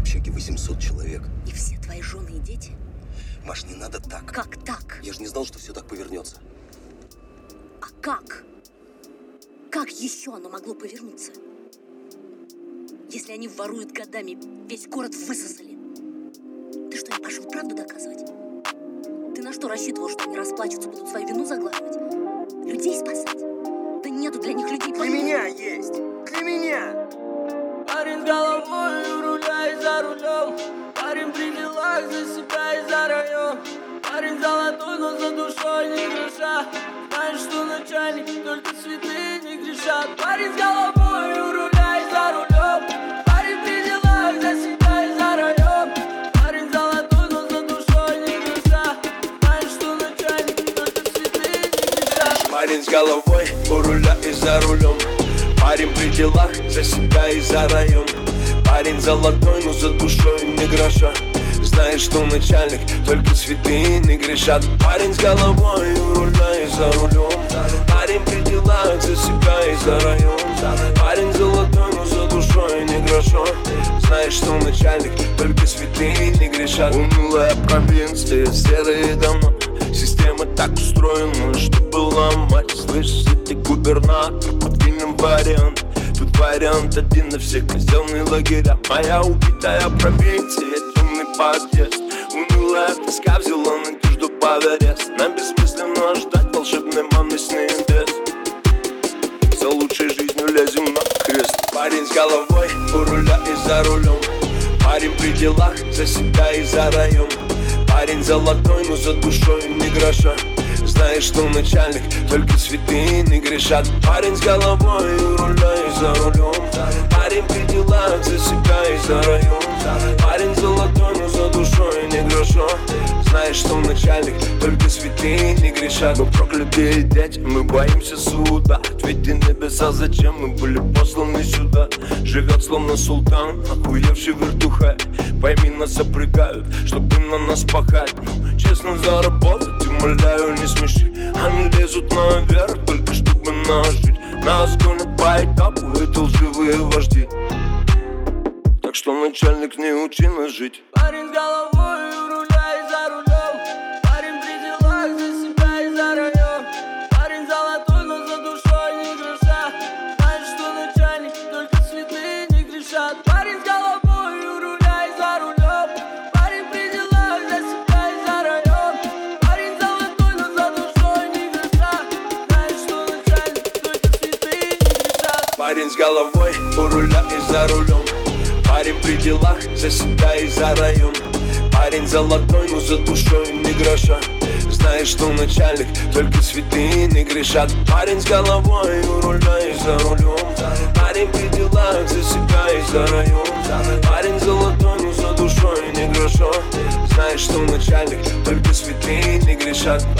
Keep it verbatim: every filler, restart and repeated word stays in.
общаге восемьсот человек. И все твои жены и дети? Маш, не надо так. Как так? Я же не знал, что все так повернется. А как? Как еще оно могло повернуться? Если они воруют годами, весь город высосали. Ты что, не пошел правду доказывать? Ты на что рассчитывал, что они расплачутся, будут свою вину заглатывать? Людей спасать? Да нету для них людей. Для меня есть! Для меня! Парень с головой у руля и за рулем. Парень при делах за себя и за район. Парень золотой, но за душой не гроша. Знаешь, что начальник, только святые не грешат. Парень с головой у руля и за рулем. Парень при делах за себя и за район. Парень золотой, но за душой не гроша. Знаешь, что начальник, только святые не грешат. Парень с головой у руля и за рулем. Парень при делах за себя и за район. Парень золотой, но за душой не гроша. Знаешь, что начальник, только святые не грешат. Парень с головой у руля и за рулем. Парень при делах за себя и за район. Парень золотой, но за душой не гроша. Знаешь, что начальник, только святые не грешат. Унылая провинция, серые дома. Система так устроена, чтобы ломать. Слышишь, ты губернатор, подкинем вариант. Тут вариант один на всех казенные лагеря. Моя убитая провинция, темный подъезд. Унылая тоска взяла надежду под арест. Нам бессмысленно ждать волшебной маны с небес. За лучшей жизнью лезем на крест. Парень с головой у руля и за рулем. Парень при делах за себя и за район. Парень золотой, но за душой не гроша. Знаешь, что начальник, только святые не грешат. Парень с головой у руля и за рулем. Парень при делах за себя и за район. Парень золотой, но за душой не гроша. Знаешь, что начальник, только святые не грешат. Мы проклятые дети, мы боимся суда. Ответьте небеса, зачем мы были посланы сюда. Живет словно султан, охуевший вертухай. Пойми, нас опрягают, чтобы на нас пахать. Ну, честно заработать, умоляю, не смеши. Они лезут наверх, только чтобы нас жить. Нас гонят по этапу, это лживые вожди. Так что, начальник, не учи нас жить. Парень с головой у руля и за рулем. Парень при делах за себя и за район. Парень золотой, но за душой не гроша. Знаешь, что начальник, только святые не грешат. Парень с головой у руля и за рулем. Парень при делах за себя и за район. Парень золотой, но за душой не греша. Знаешь, что начальник, только святые не грешат. Парень с головой у руля и за рулем. Парень при делах за себя и за район. Парень золотой, но за душой не гроша. Знаешь, что начальник, только святые не грешат. Парень с головой у руля и за рулем. Парень при делах за себя и за район. Парень золотой, но за душой не гроша. Знаешь, что начальник, только святые не грешат.